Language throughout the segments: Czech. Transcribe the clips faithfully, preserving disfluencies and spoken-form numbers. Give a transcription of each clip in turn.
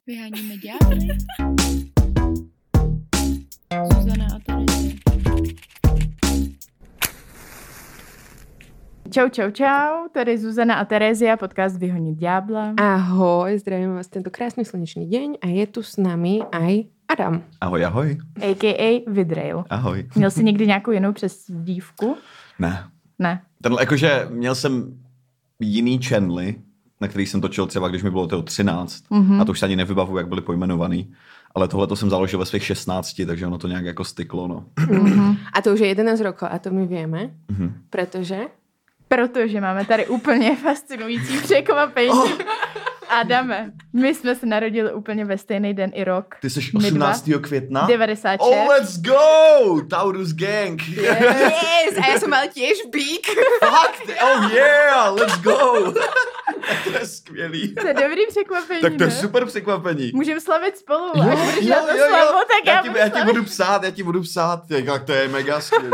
Vyháníme ďábly. Zuzana a Terezie. Čau, čau, čau, tady Zuzana a Terezie, podcast Vyhonit ďábla. Ahoj, zdravím vás tento krásny slnečný deň a je tu s nami aj Adam. Ahoj, ahoj. á ká á Vidrail. Ahoj. Měl jsi někdy nějakou jinou přezdívku? Ne. Ne. Tenhle, jakože měl jsem jiný channely, na který jsem točil třeba, když mi bylo toho třináct. Mm-hmm. A to už se ani nevybavuju, jak byly pojmenovaný. Ale tohle to jsem založil ve svých šestnácti, takže ono to nějak jako styklo, no. Mm-hmm. A to už je jedenásť rokov a to my vieme. Mm-hmm. Pretože? Protože máme tady úplně fascinující překvapení. Oh. Adame, my jsme se narodili úplně ve stejný den i rok. Ty jsi osmnáctého května? devadesát šest. Oh, let's go! Taurus gang! Yes, yes. A já jsem mal tiež bík. Fakt? Oh yeah, let's go! To je skvělý. To je dobrý překvapení, tak to je ne? super překvapení. Můžeme slavit spolu. Jo, Až budeš jo, na to jo, slavu, jo. tak já, já, ti, budu já ti slavit. budu psát, já ti budu psát. Jak to je mega skvělý.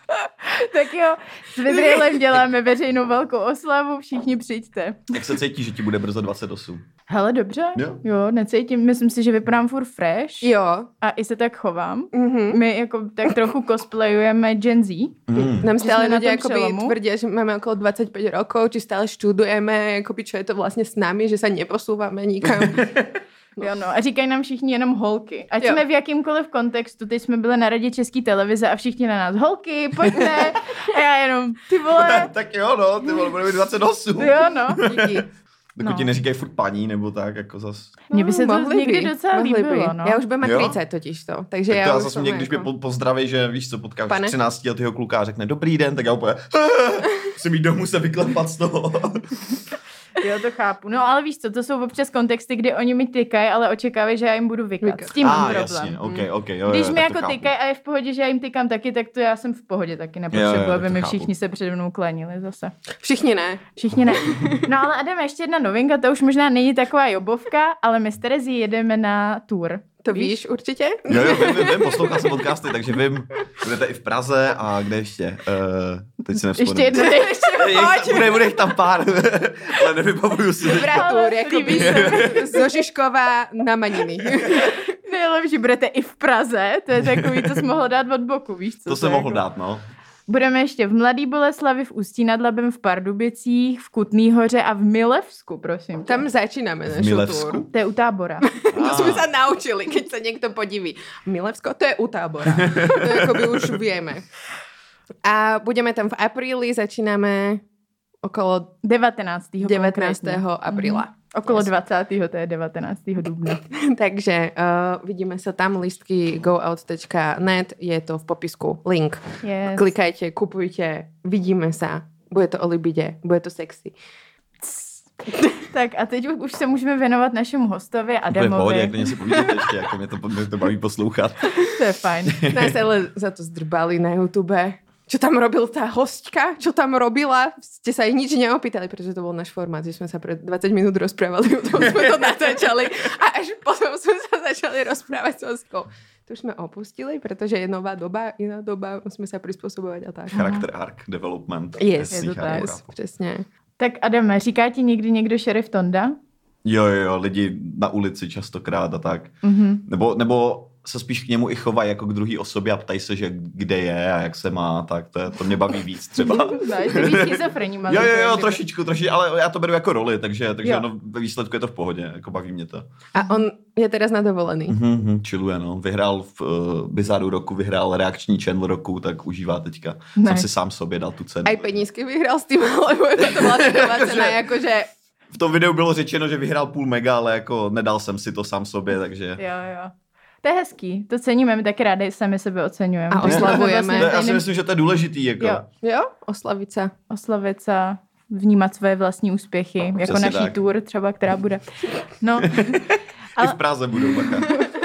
Tak jo, s Vidrilem děláme veřejnou velkou oslavu, všichni přijďte. Jak se cítíš, že ti bude brzo dvacet osm? Hele, dobře, Jo. jo, necítím, myslím si, že vypadám furt fresh. Jo. A i se tak chovám. Mm-hmm. My jako tak trochu cosplayujeme Gen Z. Mm. Nám stále na ľudia tom akoby přelomu. tvrdia, že máme okolo dvadsaťpäť rokov, či stále študujeme, akoby čo je to vlastne s nami, že sa neposúvame nikam. No. Jo, no. A říkají nám všichni jenom holky. Ať Jo. jsme v jakýmkoliv kontextu, teď jsme byli na radě České televize a všichni na nás holky, pojďte. A já jenom, ty vole. Tak jo, no, ty vole, bude mít dvacet osm. Jo, no. Díky. Dokud No. ti neříkají furt paní, nebo tak, jako zas. Mně by se to Mohli někdy by, docela mohli líbilo, by. no. Já už budem mať Jo. tridsať totiž to. Takže Tak já to já už zase som mě, když mě jako... po, pozdraví, že víš co, potkáš Pane? třináctiletého kluka a řekne dobrý den, tak já úplně musím jít domů se vyklepat z toho. Jo, to chápu. No ale víš co, to jsou občas kontexty, kdy oni mi tykají, ale očekávají, že já jim budu vykat. Vykat. S tím mám ah, problém. jasně, ok, ok, jo, Když jo, mi tak to jako chápu. tykají a je v pohodě, že já jim tykám taky, tak to já jsem v pohodě taky Jo, nepotřebuji, jo, tak aby to mi chápu. všichni se přede mnou klanili zase. Všichni ne. Všichni ne. No ale Adam, ještě jedna novinka, to už možná není taková jobovka, ale my s Terezí jedeme na tour. To víš, víš určitě? Jo, jo, vím, vím, vím, poslouchal jsem podcasty, takže vím, budete i v Praze a kde ještě? Uh, teď si nevzpomenu. Ještě jedno, ještě Je, bude, bude jich tam pár, ale nevybavuju si. Dobrá Ale tour, jako líbí se mi. zo Žižkova na Maniny. Nejlepší, budete i v Praze, to je takový, to jsi mohl dát od boku, víš co? To jsem mohl jako... dát, no. Budeme ještě v Mladý Boleslavi, v Ústí nad Labem, v Pardubicích, v Kutný Hoře a v Milevsku, prosím tě. Tam začínáme našu Milevsku? tour. To je u tábora. To sme sa naučili, keď sa niekto podiví. Milevsko, to je u tábora. To je akoby už vieme. A budeme tam v apríli, začíname okolo devatenáctého devätnásteho apríla. Mm. Okolo dvacátého to je devatenáctého dubna. Takže uh, vidíme sa tam, listky go out tečka net, je to v popisku, link. Yes. Klikajte, kupujte, vidíme sa. Bude to o libide, bude to sexy. Tak a teď už se můžeme věnovat našemu hostovi Úplně v pohodě, Adamovi. jak si povídete ještě, jako mě to, mě to baví poslouchat. To je fajn. Nás ale za to zdrbali na YouTube. Čo tam robil tá hostka? Čo tam robila? Ste sa jej nič neopýtali, pretože to bol náš formát, že sme sa pred dvadsať minút rozprávali, o tom sme to natáčali a až potom sme sa začali rozprávať s hostkou. To už sme opustili, pretože je nová doba, iná doba, musíme sa prispôsobovať a tak. Charakter arc development. Yes, Jasný, je to chápu, tak. chápu. Přesně. Tak Adame, říká ti někdy někdo šerif Tonda? Jo, jo, jo, lidi na ulici častokrát a tak. Mhm. Nebo, nebo se spíš k němu i chovají jako k druhé osobě a ptají se, že kde je a jak se má, tak to, je, to mě baví víc třeba. No, jsi víc schizofrení. Jo, jo, jo, trošičku, trošičku, ale já to beru jako roli, takže, takže Jo. ono, ve výsledku je to v pohodě, jako baví mě to. A on je teraz na dovolený. Mm-hmm, chilluje, no. Vyhrál v uh, Bizáru roku, vyhrál reakční channel roku, tak užívá teďka. Ne. Jsem si sám sobě dal tu cenu. Aj penízky vyhral s tým, alebo to bola taková cena, jakože... V tom videu bylo řečeno, že vyhrál půl mega, ale jako nedal jsem si to sám sobě, takže... Jo, jo. To je hezký, to ceníme, my taky rádi sami sebe oceňujeme. A Takže oslavujeme. jsme To, já si stejným- myslím, že to je důležitý, jako. Jo. Jo, oslavit sa. oslavit se, vnímat své vlastní úspěchy, jako Přesně naší tak. tour třeba, která bude. No, I v Praze budou, bacha.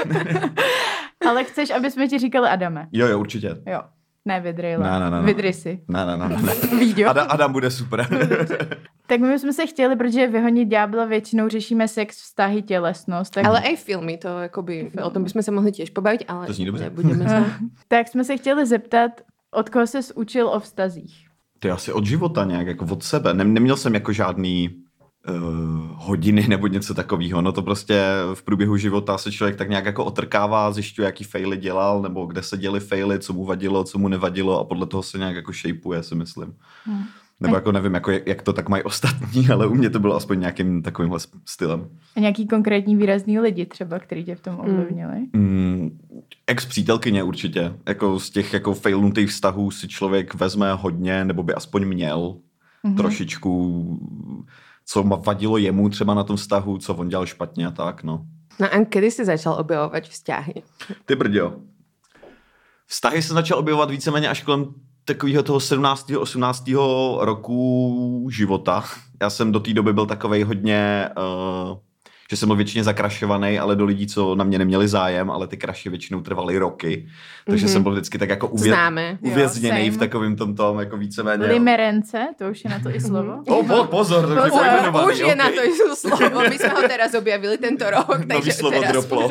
ale chceš, aby jsme ti říkali Adame? Jo, jo, určitě. Jo. Ne, Vidrejle. Ne, ne, ne, ne. Vidry si. Ne, ne, ne, ne. Vídio. Adam, Adam bude super. Tak my jsme se chtěli, protože Vyhonit ďábla většinou řešíme sex, vztahy, tělesnost. Tak, Ale aj filmy, to jakoby, o tom bychom se mohli tiež pobaviť, ale To zní dobře. nebudeme sa... tak jsme se chtěli zeptat, od koho ses učil o vztazích? To je asi od života nějak, jako od sebe. Nem, neměl jsem jako žádný uh, hodiny nebo něco takového. No to prostě v průběhu života se člověk tak nějak jako otrkává, zjišťuje, jaký faily dělal, nebo kde se děly faily, co mu vadilo, co mu nevadilo a podle toho se nějak jako shapeuje, si myslím. Hmm. Nebo jako nevím, jako jak to tak mají ostatní, ale u mě to bylo aspoň nějakým takovýmhle stylem. A nějaký konkrétní výrazný lidi třeba, který tě v tom ovlivnili? Mm, ex-přítelkyně určitě. Jako z těch jako failnutých vztahů si člověk vezme hodně, nebo by aspoň měl mm-hmm. trošičku, co vadilo jemu třeba na tom vztahu, co on dělal špatně a tak, no. No a kedy jsi začal objevovat vzťahy? Ty brďo. Vztahy se začal objevovat víceméně až kolem takového toho sedmnáctého osmnáctého roku života. Já jsem do té doby byl takovej hodně, uh, že jsem byl většině zakrašovaný, ale do lidí, co na mě neměli zájem, ale ty kraši většinou trvaly roky. Takže mm-hmm. jsem byl vždycky tak jako uvě- Známe. uvězněný Jo, v takovém tom tom, jako víceméně. Limerence, to už je na to i slovo. Oh, po, pozor, to Pozor, pojmenovaný, už je okay. na to i slovo. My jsme ho teraz objavili tento rok, Nový takže slovo teraz... droplo.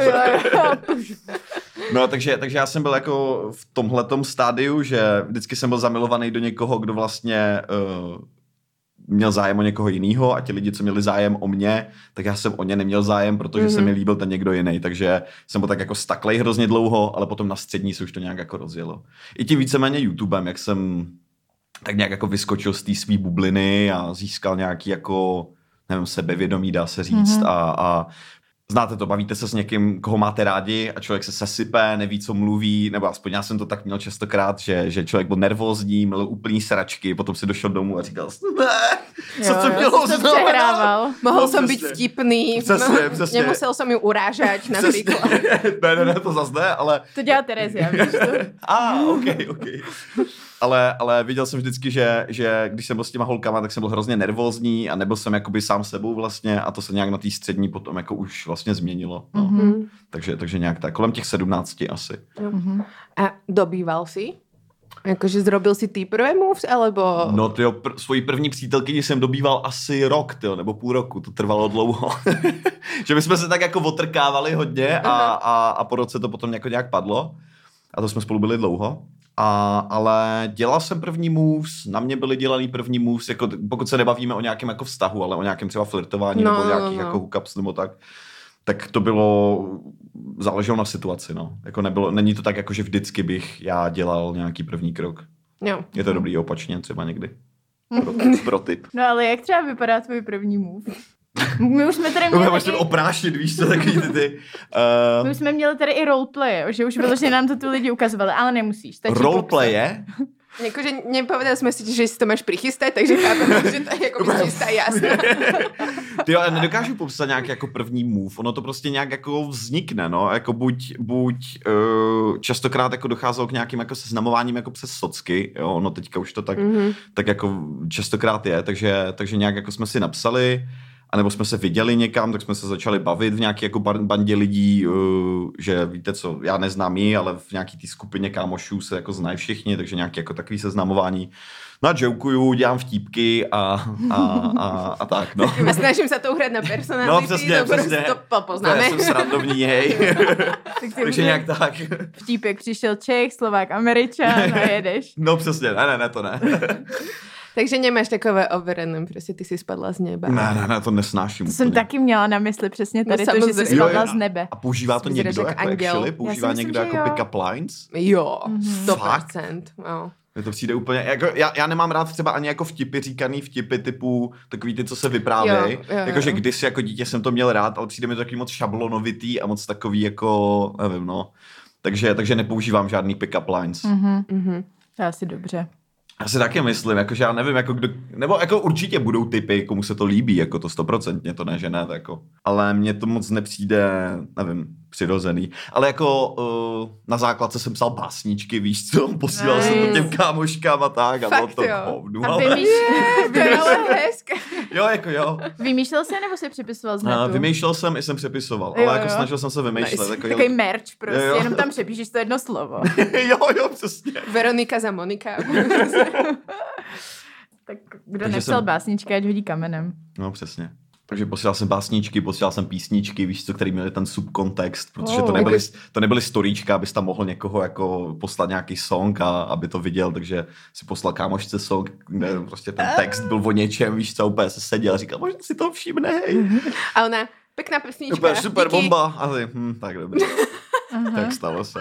No, takže, takže já jsem byl jako v tomhletom stádiu, že vždycky jsem byl zamilovaný do někoho, kdo vlastně uh, měl zájem o někoho jiného a ti lidi, co měli zájem o mě, tak já jsem o ně neměl zájem, protože mm-hmm. se mi líbil ten někdo jiný. Takže jsem byl tak jako staklej hrozně dlouho, ale potom na střední se už to nějak jako rozjelo. I tím víceméně YouTubem, jak jsem tak nějak jako vyskočil z té svý bubliny a získal nějaký jako, nevím, sebevědomí, dá se říct, mm-hmm. a, a znáte to, bavíte se s někým, koho máte rádi a člověk se sesype, neví, co mluví, nebo aspoň já jsem to tak měl častokrát, že, že člověk byl nervózní, měl úplný sračky, potom si došel domů a říkal, ne, co to mělo znamenat? Mohl no, jsem být vtipný, přesně, přesně. nemusel jsem ju urážať například. ne, ne, ne, to zase ne, ale... To dělá Terezia, víš to? A, ah, ok, ok. Ale, ale viděl jsem vždycky, že, že když jsem byl s těma holkama, tak jsem byl hrozně nervózní a nebyl jsem jakoby sám sebou vlastně a to se nějak na té střední potom jako už vlastně změnilo. No. Mm-hmm. Takže, takže nějak tak, kolem těch sedmnácti asi. Mm-hmm. A dobýval si? Jakože zrobil si ty prvé moves, alebo... No tyjo, pr- svoji první přítelkyni jsem dobýval asi rok, tyjo, nebo půl roku, to trvalo dlouho. Že my jsme se tak jako otrkávali hodně a, a, a po roce to potom jako nějak padlo. A to jsme spolu byli dlouho. A, ale dělal jsem první moves, na mě byly dělaný první moves, jako, pokud se nebavíme o nějakém jako vztahu, ale o nějakém třeba flirtování no, nebo o nějakých no. jako hookups nebo tak, tak to bylo, záleželo na situaci, no. Jako nebylo, není to tak, jako že vždycky bych já dělal nějaký první krok. Jo. Je to dobrý opačně třeba někdy. Pro, pro tip. No ale jak třeba vypadá tvůj první move? My už jsme tady měli... Můžeme taky... oprášit, víš co, takový ty ty. Uh... My už jsme měli tady i roleplay, že už vyloženě nám to tu lidi ukazovali, ale nemusíš. Roleplay je? Jakože nepovedali jsme si, že si to máš prichystať, takže chápem, že to je jako čistá jasná. Ty jo, nedokážu popsat nějak jako první move, ono to prostě nějak jako vznikne, no, jako buď, buď uh, častokrát jako docházelo k nějakým jako seznamováním jako přes socky, jo, ono teďka už to tak, mm-hmm. tak jako častokrát je, takže, takže nějak jako jsme si napsali, anebo jsme se viděli někam, tak jsme se začali bavit v nějaké jako bandě lidí, uh, že víte co, já neznám ji, ale v nějaký té skupině kámošů se jako znají všichni, takže nějaké jako takový seznamování. No a jokuju, dělám vtípky a, a, a, a tak, no. A snažím se to uhrát na personality, no, přesně, to přesně. to poznáme. Já jsem srandovní, hej. Takže nějak tak. Vtípek, přišel Čech, Slovák, Američan a jedeš. No přesně, ne, ne, ne, to ne. Takže nemáš takové overené, prostě ty jsi spadla z neba. Ne, ne, ne, to nesnáším. To jsem taky měla na mysli přesně tady no, to, že jsi spadla jo, z nebe. A používá to někdo jako angel. Actually? Používá myslím, někdo jako pick-up lines? Jo, sto procent. No. Mně to přijde úplně, jako, já, já nemám rád třeba ani jako vtipy, říkaný vtipy typu takový ty, co se vyprávějí. Jakože kdysi jako dítě jsem to měl rád, ale přijde mi to takový moc šablonovitý a moc takový jako, nevím, no. Takže, takže nepoužívám žádný pick-up lines. Mhm, mhm. To je asi dobře. Já si taky myslím, jakože já nevím, jako kdo, nebo jako určitě budou typy, komu se to líbí, jako to stoprocentně, to ne, že ne, jako. Ale mně to moc nepřijde, nevím, přirozený. Ale jako uh, na základce jsem psal básničky, víš co, posílal nice. jsem to těm kámoškám a tak a bylo to hovnu. A vymýšlel Jo, jako jo. Vymýšlel jsi nebo jsi přepisoval z netu? Uh, vymýšlel jsem i jsem přepisoval, jo, ale jako jo. snažil jsem se vymýšlet. Nice. Jako, takový merch prostě, jo, jo. Jenom tam přepíšeš to jedno slovo. jo, jo, přesně. Veronika za Monika. Tak kdo Takže nepsal jsem... básničky, ať hodí kamenem. No, přesně. Takže posílal jsem básničky, posílal jsem písničky, víš co, který měli ten subkontext, protože Oh. to nebyly, to nebyly storíčka, abys tam mohl někoho jako poslat nějaký song a aby to viděl, takže si poslal kámošce song, kde prostě ten text byl o něčem, víš co, úplně se seděl a říkal, možná si to všimnej. A ona, pekná pesnička. Super, super díky. bomba. A ty, hm, tak dobrý. Tak stalo se.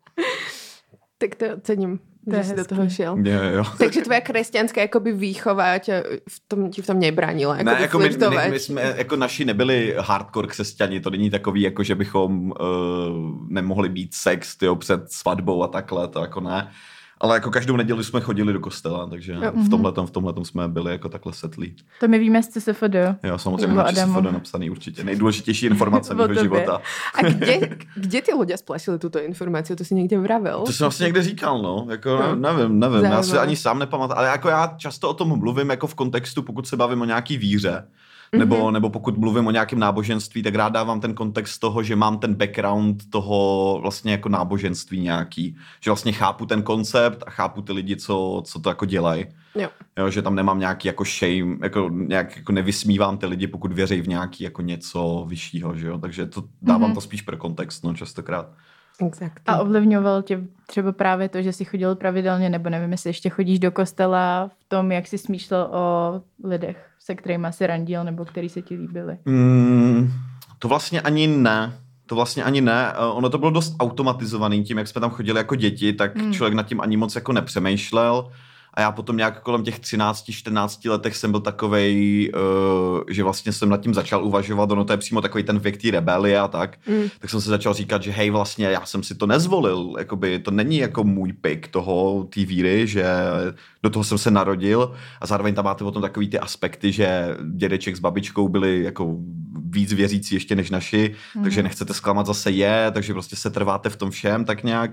Tak to cením, To je že si do hezký. toho šiel. Jo, jo. Takže tvoja kresťanská jakoby výchova tě v tom, ti v tom nebránila. Ne, jako my, flirtovat. my, my jsme, jako naši nebyli hardcore křesťani, to není takový, jako že bychom uh, nemohli být sex, tyjo, před svatbou a takhle, to jako ne. Ale jako každou neděli jsme chodili do kostela, takže Jo. v tomhletom, v tomhletom jsme byli jako takhle setlí. To my víme z C S F D. Jo, samozřejmě Nebo mám Adamu. číslo napsaný určitě. Nejdůležitější informace O mého tobě. života. A kde, kde ty ľudia splasili tuto informaci? To si někde vravel? To jsem vlastně někde říkal, no. Jako, No. nevím, nevím. Já si Zajímavé. ani sám nepamatuji. Ale jako já často o tom mluvím jako v kontextu, pokud se bavím o nějaký víře. Nebo, Mhm. nebo pokud mluvím o nějakém náboženství, tak rád dávám ten kontext toho, že mám ten background toho vlastně jako náboženství nějaký. Že vlastně chápu ten koncept a chápu ty lidi, co, co to jako dělají. Jo. Jo, že tam nemám nějaký jako shame, jako nějak jako nevysmívám ty lidi, pokud věří v nějaký jako něco vyššího, že jo. Takže to dávám Mhm. to spíš pro kontext, no, častokrát. Exakt. A ovlivňoval tě třeba právě to, že jsi chodil pravidelně, nebo nevím, jestli ještě chodíš do kostela v tom, jak jsi smýšlel o lidech, se kterými jsi randil, nebo který se ti líbili. Mm, to vlastně ani ne. To vlastně ani ne. Eh, Ono to bylo dost automatizovaný tím, jak jsme tam chodili jako děti, tak Hmm. člověk nad tím ani moc jako nepřemýšlel. A já potom nějak kolem těch třináct čtrnáct letech jsem byl takovej, uh, že vlastně jsem nad tím začal uvažovat, ono to je přímo takový ten věk té rebelie a tak, Mm. tak jsem se začal říkat, že hej, vlastně já jsem si to nezvolil, jakoby to není jako můj pick toho, té víry, že do toho jsem se narodil a zároveň tam máte potom takový ty aspekty, že dědeček s babičkou byli jako víc věřící ještě než naši, Mhm. takže nechcete zklamat zase je, takže prostě se trváte v tom všem tak nějak.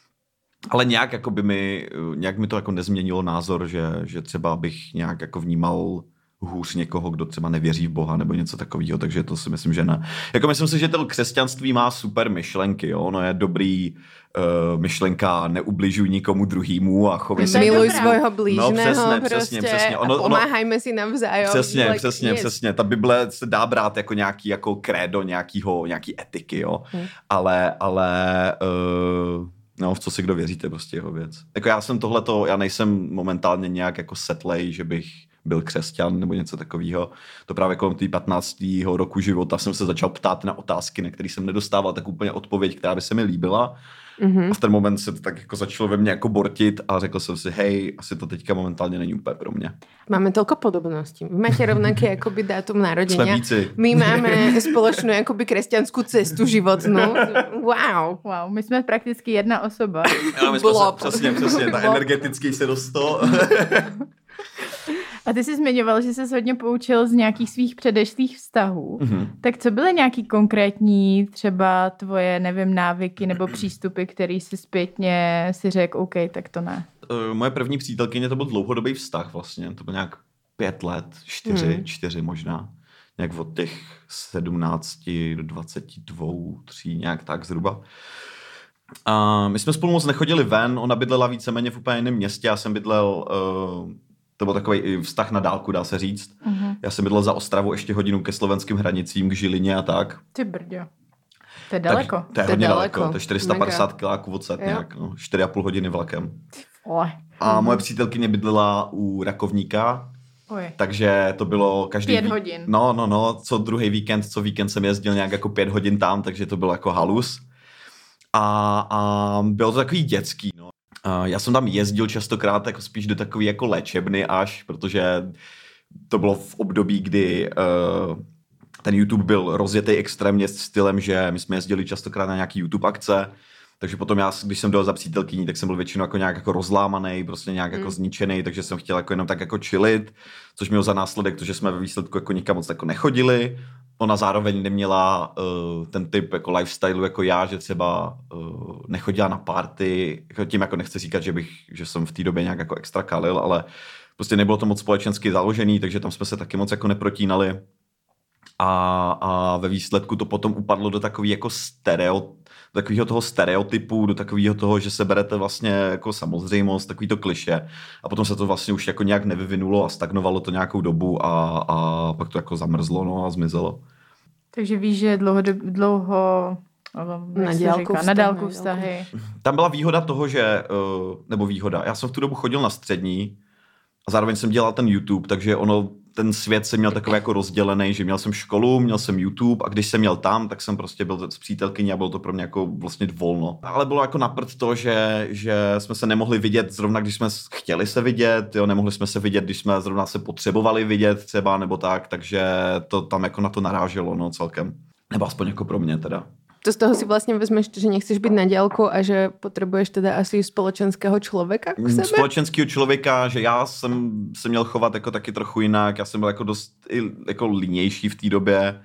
Ale nějak jako by mi, nějak mi to jako nezměnilo názor, že, že třeba bych nějak jako vnímal hůř někoho, kdo třeba nevěří v Boha nebo něco takového, takže to si myslím, že ne. Jako myslím si, že to křesťanství má super myšlenky, jo? Ono je dobrý uh, myšlenka, neubližuj nikomu druhýmu a chovej se. Miluj dobrá. svojho blížného, No, přesně, prostě, přesně, přesně. a Ono- ono- pomáhajme si navzájem. Přesně, like, přesně, yes. přesně. Ta Bible se dá brát jako nějaký jako krédo, nějakýho, nějaký etiky, jo. Hmm. Ale, ale uh, no, v co si kdo věříte, prostě jeho věc. Jako já jsem tohleto, já nejsem momentálně nějak jako setlej, že bych byl křesťan nebo něco takového. To právě kolem té patnáctého roku života jsem se začal ptát na otázky, na které jsem nedostával tak úplně odpověď, která by se mi líbila. Mhm. A v ten moment se to tak jako začalo ve mně jako bortit a řekl jsem si, hej, asi to teďka momentálně není úplně pro mě. Máme toľko podobností. Vy máte rovnaké akoby dátum Jsme narodenia. víci. My máme spoločnú akoby kresťanskú cestu životnú. Wow. Wow, my jsme prakticky jedna osoba. Jo, my jsme se, Blob. přesně, přesně, ta Blob. energetický se dostal. A ty jsi zmiňoval, že jsi hodně poučil z nějakých svých předešlých vztahů. Mhm. Tak co byly nějaký konkrétní třeba tvoje, nevím, návyky nebo přístupy, který si zpětně si řekl, OK, tak to ne. Uh, moje první přítelkyně to byl dlouhodobý vztah vlastně, to byl nějak pět let, čtyři, Hmm. čtyři možná. Nějak od těch sedmnácti do dvaceti dvou, tří, nějak tak zhruba. A my jsme spolu moc nechodili ven, ona bydlela víceméně v úplně jiném městě, já jsem bydlel, uh, to byl takový vztah na dálku, dá se říct. Uh-huh. Já jsem bydlel za Ostravu ještě hodinu ke slovenským hranicím, k Žilině a tak. Ty brďo. To je daleko. Tak, to je To je hodně daleko. daleko, to je čtyři sta padesát Mega. kiláků odsaď Jo. nějak, no, čtyři a půl hodiny vlakem. Oj. A moje přítelkyně bydlela u Rakovníka, Oj. takže to bylo každý... Pět vík- hodin. No, no, no, co druhý víkend, co víkend jsem jezdil nějak jako pět hodin tam, takže to bylo jako halus. A, a bylo to takový dětský, no. A já jsem tam jezdil častokrát jako spíš do takové jako léčebny až, protože to bylo v období, kdy uh, ten YouTube byl rozjetý extrémně stylem, že my jsme jezdili častokrát na nějaký YouTube akce, takže potom já, když jsem dojel za přítelkyní, tak jsem byl většinou jako nějak jako rozlámaný, prostě nějak jako Mm. zničený, takže jsem chtěl jako jenom tak jako chillit, což mělo za následek to, že jsme ve výsledku jako nikam moc jako nechodili. Ona zároveň neměla uh, ten typ jako lifestyle jako já, že třeba uh, nechodila na party, jako tím jako nechci říkat, že bych, že jsem v té době nějak jako extra kalil, ale prostě nebylo to moc společensky založený, takže tam jsme se taky moc jako neprotínali. A, a ve výsledku to potom upadlo do takový jako stereo, do takového toho stereotypu, do takového toho, že se berete vlastně jako samozřejmost, takový to kliše. A potom se to vlastně už jako nějak nevyvinulo a stagnovalo to nějakou dobu a, a pak to jako zamrzlo, no, a zmizelo. Takže víš, že dlouho, dlouho na dálku vztahy, na dálku vztahy. Tam byla výhoda toho, že, nebo výhoda, já jsem v tu dobu chodil na střední a zároveň jsem dělal ten YouTube, takže ono, ten svět jsem měl takový jako rozdělený, že měl jsem školu, měl jsem YouTube a když jsem měl tam, tak jsem prostě byl s přítelkyní a bylo to pro mě jako vlastně volno. Ale bylo jako na prd to, že, že jsme se nemohli vidět zrovna, když jsme chtěli se vidět, jo, nemohli jsme se vidět, když jsme zrovna se potřebovali vidět třeba nebo tak, takže to tam jako na to naráželo, no, celkem. Nebo aspoň jako pro mě teda. To z toho si vlastne vezmeš, že nechceš byť na diaľku a že potrebuješ teda asi spoločenského člověka k sebe? Společenského člověka, že já jsem se měl chovat jako taky trochu jinak, já jsem byl jako dost jako línější v té době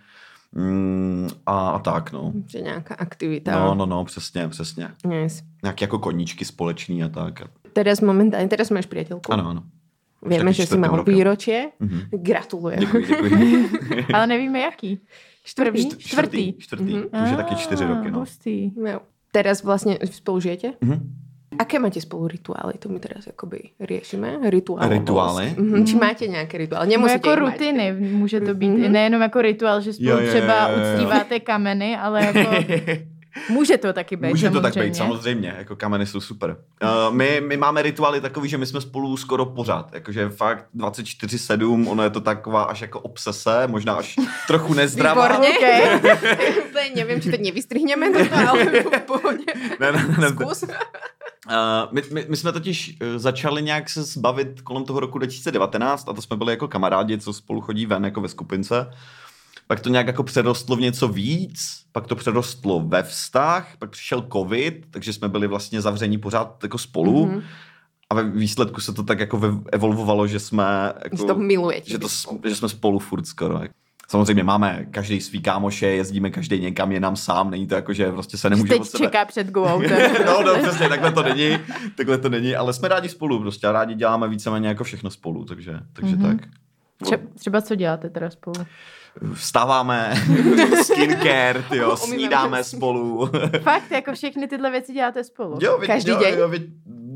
mm, a, a tak, no. Že nějaká aktivita. No, no, no, přesně, přesně. Yes. Nějaké jako koníčky společný a tak. Teraz momentálně, teraz máš priateľku. Ano, ano. Vieme, že si mal rokem. výročie. Mm-hmm. Gratulujem. Děkuji, děkuji. Ale nevíme jaký. Čtvrtý? Čtvrtý. Čtvrtý. čtvrtý. Mm-hmm. To už je taky čtyři roky, no. Hustý. Jo. Teraz vlastne spolu žijete? Mm-hmm. Aké máte spolu rituály? To my teraz akoby riešime. Rituály. Rituály? Mm-hmm. Či máte nějaké rituály? No Nemusíte jako rutiny, mať. Může to být mm-hmm. nejenom jako rituál, že spolu jo, jo, jo, třeba jo, jo. uctíváte kameny, ale jako může to taky být. Může samozřejmě. to tak být, samozřejmě, jako kameny jsou super. Uh, my, my máme rituály takový, že my jsme spolu skoro pořád, jakože fakt dvacet čtyři sedm, ono je to taková až jako obsese, možná až trochu nezdravá. Výborně. Okay. Úplně nevím, či to nevystrihneme, toto, ale v pohodě. Ne, ne, ne. Zkus. Uh, my, my, my jsme totiž uh, začali nějak se zbavit kolem toho roku dva tisíce devatenáct a to jsme byli jako kamarádi, co spolu chodí ven jako ve skupince. Pak to nějak jako přerostlo v něco víc, pak to přerostlo ve vztah, pak přišel covid, takže jsme byli vlastně zavření pořád jako spolu mm-hmm. a ve výsledku se to tak jako evolvovalo, že jsme jako, že to milujete. Že, to, že jsme spolu furt skoro. Samozřejmě máme každý svý kámoše, jezdíme každý někam, je nám sám, není to jako, že prostě se nemůže teď od sebe... čeká před go autem. no, no, přesně, takhle to není, takhle to není, ale jsme rádi spolu prostě a rádi děláme víceméně jako všechno spolu, takže, takže mm-hmm. tak. Tře- třeba co děláte teda spolu? Vstáváme, skincare, tyjo, snídáme spolu. Fakt, jako všechny tyhle věci děláte spolu? Jo, vy, každý jo, den? Jo, vy,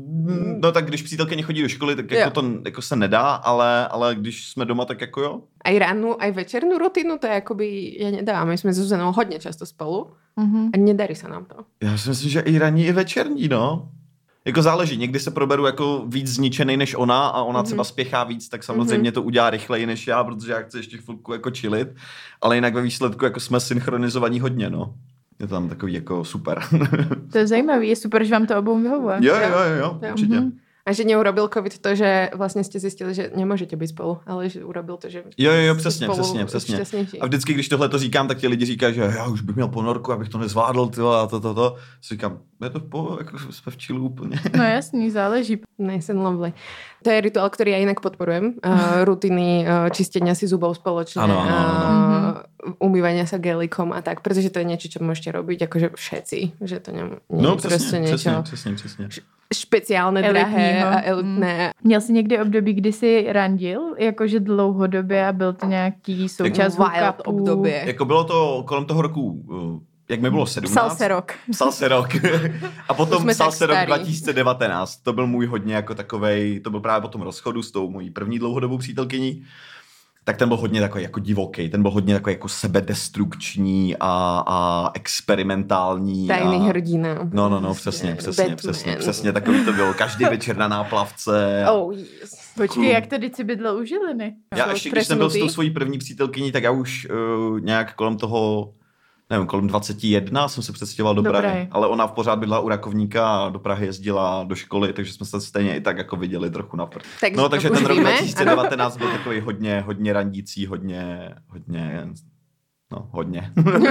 no tak když přítelkyně chodí do školy, tak jako to jako se nedá, ale, ale když jsme doma, tak jako jo. Aj rannú, aj večernú rutinu, to je akoby, ja nedávam, my sme s Zuzanou hodne často spolu mm-hmm. a nedarí sa nám to. Já si myslím, že i ranní, i večerní, no. Jako záleží, někdy se proberu jako víc zničený než ona a ona mm-hmm. třeba spěchá víc, tak samozřejmě mm-hmm. to udělá rychleji než já, protože já chci ještě chvilku jako chillit, ale jinak ve výsledku jako jsme synchronizovaní hodně, no. Je to tam takový jako super. To je zajímavý, je super, že vám to obou vyhovuje. Jo, jo, jo, jo, jo. Určitě. Mm-hmm. A že neurobil covid to, že vlastně jste zjistili, že nemůžete být spolu, ale že urobil to, že jo, jo, jo, přesně, přesně, přesně. Šťastnější. A vždycky, když tohle to říkám, tak ti lidi říkají, že já už bych měl ponorku, abych to nezvládl, tyhle, a to, to, to. Říkám, je to v pohodě, jako jsme v chillu úplně. No jasný, záleží. Nice and lovely. To je rituál, ktorý ja inak podporujem. Uh, rutiny, uh, čistenia si zubov spoločne, ano, ano, ano. Uh, umývania sa gelikom a tak, pretože to je niečo, čo môžete robiť, akože všetci, že to nie, nie no, je přesně, proste niečo přesně, přesně, přesně. špeciálne, drahé a elitné. Měl jsi někdy období, kdy jsi randil, jakože dlouhodobě a byl to nějaký součást wild období. Jako bylo to kolem toho roku, jak mi bylo sedmnáct. Psal se rok. Psal se rok. A potom psal se rok starý. dva tisíce devatenáct. To byl můj hodně jako takovej, to byl právě po tom rozchodu s tou mojí první dlouhodobou přítelkyní. Tak ten byl hodně takový jako divoký, ten byl hodně takový jako sebedestrukční a, a experimentální. Tajný a... hrdina. No, no, no, přesně, přesně, Batman. přesně, přesně, takový to bylo. Každý večer na náplavce. Oh, yes. Počkej, jak to teď si bydlel u Žiliny? Já ještě, když jsem byl s tou svojí první přítelkyní, tak já už uh, nějak kolem toho, nevím, kolem dvacet jedna jsem se přestěhoval do do Prahy. Prahy. Ale ona v pořád bydla u Rakovníka a do Prahy jezdila do školy, takže jsme se stejně i tak jako viděli trochu na prd. Tak no, takže ten rok víme, dva tisíce devatenáct byl takový hodně, hodně randící, hodně, hodně, no, hodně.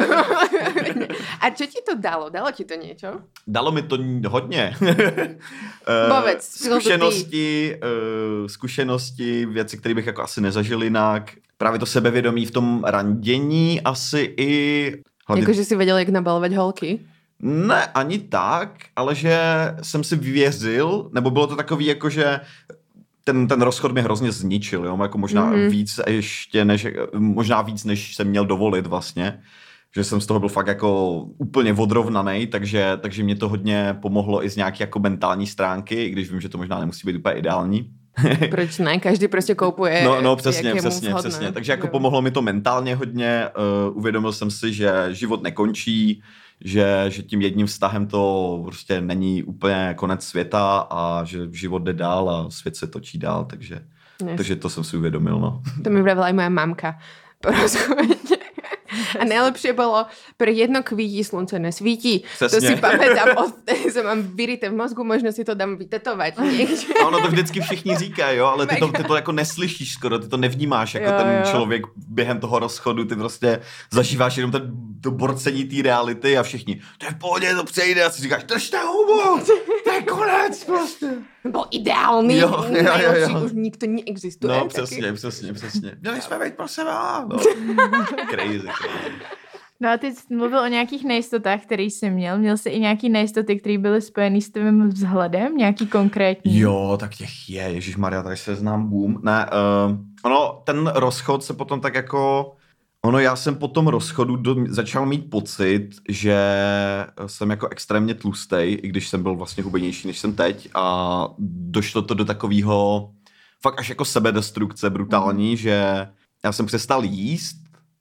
A čo ti to dalo? Dalo ti to niečo? Dalo mi to hodně. Povedz, zkušenosti, uh, zkušenosti, věci, které bych jako asi nezažil jinak. Právě to sebevědomí v tom randění asi i... Hlavně... Jako, že si vedel, jak nabalovať holky? Ne, ani tak, ale že jsem si věřil, nebo bylo to takový jako, že ten, ten rozchod mě hrozně zničil, jo? Jako možná mm-hmm. víc ještě než, možná víc, než jsem měl dovolit vlastně. Že jsem z toho byl fakt jako úplně odrovnanej, takže, takže mě to hodně pomohlo i z nějaké jako mentální stránky, i když vím, že to možná nemusí být úplně ideální. Proč ne? Každý prostě koupuje. No, no přesně, přesně, přesně. Takže jako jo. pomohlo mi to mentálně hodně. Uh, uvědomil jsem si, že život nekončí, že, že tím jedním vztahem to prostě není úplně konec světa a že život jde dál a svět se točí dál, takže, takže to jsem si uvědomil. No. To mi vravila i moja mamka po rozchodě. A najlepšie bolo, pre jedno kvítí slunce nesvítí. Přesně. To si pamätám, odtedy som mám vyrité v mozgu, možno si to dám vytetovať niekde. A ono to vždycky všichni říkají, jo, ale ty to, ty to jako neslyšíš skoro, ty to nevnímáš jako jo, ten jo. člověk během toho rozchodu, ty prostě zažíváš jenom ten, to borcení té reality a všichni, to je v pohodě, to přejde a si říkáš, držte hubu, to je konec prostě. Byl ideální, jo, jo, jo, jo. Už nikto neexistuje. No přesně, taky. přesně, přesně. Měli jsme být pro sebe. No. Crazy, crazy. No a ty jsi mluvil o nějakých nejistotách, který jsi měl. Měl jsi i nějaký nejistoty, které byly spojený s tvým vzhledem? Nějaký konkrétní? Jo, tak těch je. Ježišmarja, tady se znám boom. Ne, uh, ono, ten rozchod se potom tak jako... Ono, já jsem po tom rozchodu do, začal mít pocit, že jsem jako extrémně tlustej, i když jsem byl vlastně hubenější, než jsem teď. A došlo to do takového fakt až jako sebedestrukce brutální, mm. že já jsem přestal jíst,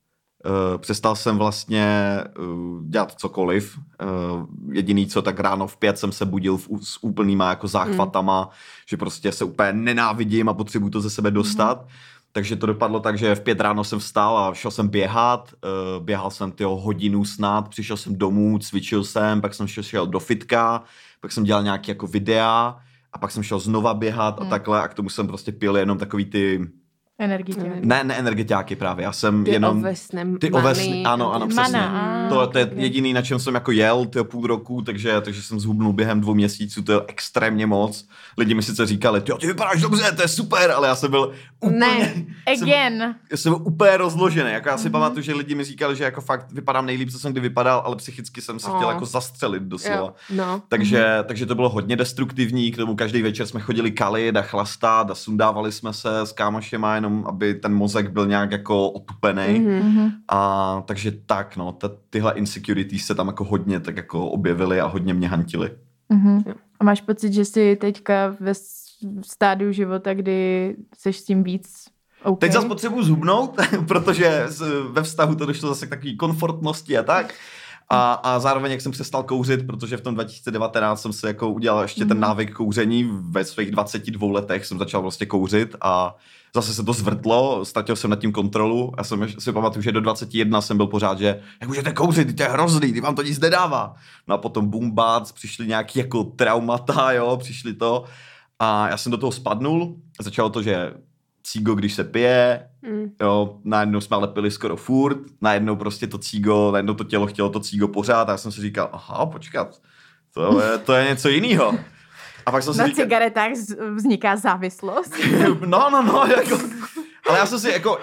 uh, přestal jsem vlastně uh, dělat cokoliv. Uh, jediný, co tak ráno v pět jsem se budil v, s úplnýma jako záchvatama, mm. že prostě se úplně nenávidím a potřebuji to ze sebe dostat. Mm. Takže to dopadlo tak, že v pět ráno jsem vstal a šel jsem běhat, uh, běhal jsem tyho hodinu snad, přišel jsem domů, cvičil jsem, pak jsem šel, šel do fitka, pak jsem dělal nějaký jako videa a pak jsem šel znova běhat hmm. a takhle a k tomu jsem prostě pil jenom takový ty... Energiťáky. Ne, ne energiťáky právě, já jsem ty jenom... Ovesné ty ovesné, ano, ano, přesně. Mana, to, to je jediný, na čem jsem jako jel, tyho půl roku, takže, takže jsem zhubnul během dvou měsíců, to je extrémně moc. Lidi mi sice říkali, ty, ty vypadáš dobře, to je super, ale já jsem byl úplně... Ne, again. Jsem, já jsem byl úplně rozložený, jako já si mm-hmm. pamatuju, že lidi mi říkali, že jako fakt vypadám nejlíp, co jsem kdy vypadal, ale psychicky jsem se oh. chtěl jako zastřelit doslova. No. Takže, mm-hmm. takže to bylo hodně destruktivní, k tomu každý večer jsme chodili kalit a chlastat a sundávali jsme se s kámošema jenom, aby ten mozek byl nějak jako otupený. Mm-hmm. A takže tak, no, ta, tyhle insecurities se tam jako hodně tak jako objevily a hodně mě hantily. Mm-hmm. A máš pocit, že jsi teďka ve stádiu života, kdy jsi s tím víc OK? Teď zase potřebuji zhubnout, protože ve vztahu to došlo zase k takové komfortnosti a tak. A, a zároveň, jak jsem přestal kouřit, protože v tom dva tisíce devatenáct jsem si jako udělal ještě mm. ten návyk kouření, ve svých dvaceti dvou letech jsem začal prostě kouřit a zase se to zvrtlo, ztratil jsem nad tím kontrolu. Já jsem si pamatuju, že do dvaceti jednoho jsem byl pořád, že jak můžete kouřit, to je hrozný, ty vám to nic nedává. No a potom boom bác, přišly nějaký jako traumata, jo, přišly to a já jsem do toho spadnul. Začalo to, že cígo, když se pije, mm. jo, najednou jsme ale pili skoro furt, najednou prostě to cígo, najednou to tělo chtělo to cígo pořád a já jsem si říkal, aha, počkat, to je, to je něco jiného. A pak jsem si na říkal, cigaretách vzniká závislost. No, no, no, jako, ale já jsem si jako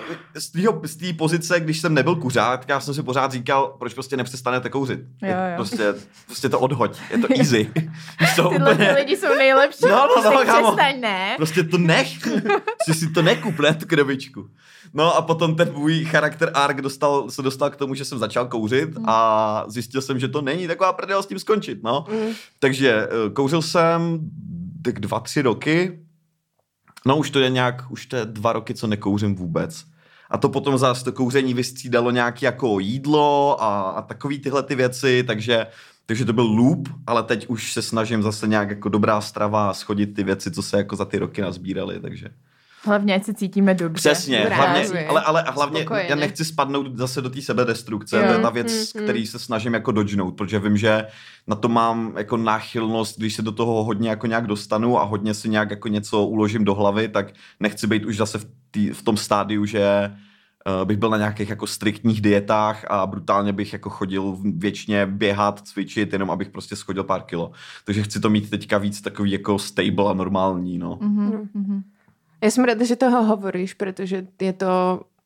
z té pozice, když jsem nebyl kuřák, já jsem si pořád říkal, proč prostě nepřestanete kouřit. Jo, jo. Prostě, prostě to odhoď, je to easy. Tyhle úplně... lidi jsou nejlepší, no, no, no, prostě přestaň, ne? Prostě to nech, si si to nekup, ne, tu krabičku. No a potom ten můj charakter arc dostal, se dostal k tomu, že jsem začal kouřit mm. a zjistil jsem, že to není taková prdel s tím skončit, no. Mm. Takže kouřil jsem tak dva, tři roky. No už to je nějak, už to je dva roky, co nekouřím vůbec. A to potom zase to kouření vystřídalo nějaké jako jídlo a, a takový tyhle ty věci, takže, takže to byl loop, ale teď už se snažím zase nějak jako dobrá strava schodit ty věci, co se jako za ty roky nazbíraly, takže... Hlavně, ať se cítíme dobře. Přesně, hlavně, ale, ale hlavně spokojeně. Já nechci spadnout zase do té sebedestrukce, jo. To je ta věc, mm, který mm. se snažím jako dodžnout, protože vím, že na to mám jako náchylnost, když se do toho hodně jako nějak dostanu a hodně si nějak jako něco uložím do hlavy, tak nechci být už zase v, tý, v tom stádiu, že uh, bych byl na nějakých jako striktních dietách a brutálně bych jako chodil věčně běhat, cvičit, jenom abych prostě schodil pár kilo. Takže chci to mít teďka víc takový jako stable a normální, no. Mm-hmm. Ja som rada, že toho hovoríš, pretože je to